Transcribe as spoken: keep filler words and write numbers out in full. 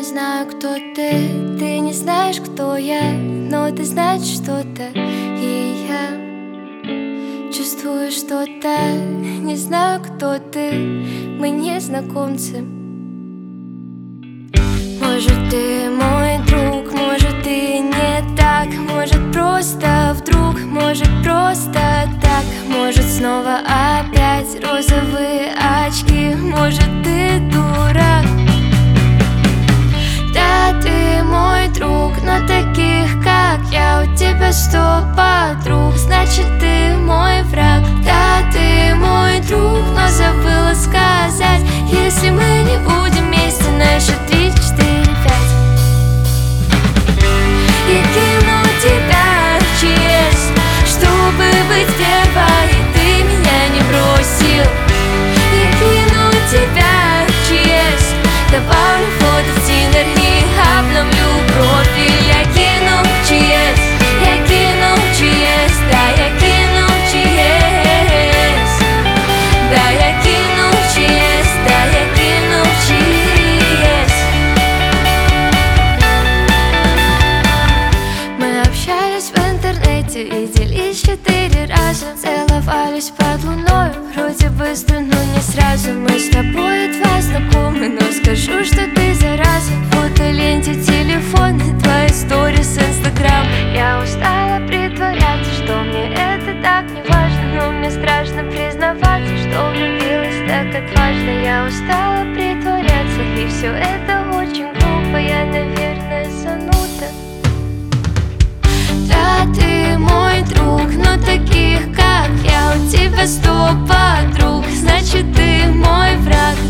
знаю, кто ты, ты не знаешь, кто я, но ты знаешь что-то, и я чувствую что-то. Не знаю, кто ты, мы не знакомцы. Может, ты мой друг, может, ты не так, может, просто вдруг, может, просто так, может, снова опять розовые очки, может, ты дурак. Да, ты мой друг, но таких, как я, у тебя сто подруг, значит, ты мой враг. Да, ты мой друг, но забыла сказать, если мы не будем вместе на счет три, четыре, пять. Я кину тебя в честь, чтобы быть первой, и ты меня не бросил. Я кину тебя в честь, добавлю фото в Тиндер и обновлю профиль. Я кину в честь, я кину в честь, да, я кину в честь, да, я кину в честь, да, я кину в честь. Мы общались в интернете, виделись четыре раза, целовались под луной, вроде быстро, но не сразу. Мы с тобой едва знакомы, но скажу, что ты зараза. В фотоленте телефона твои сторис инстаграм. Я устала притворяться, что мне это так не важно, но мне страшно признаваться, что влюбилась так отважно. Я устала притворяться, и все это очень глупо, я, наверное, зануда. Да, ты мой друг, но таких, как я, у тебя сто подруг, значит, ты мой враг.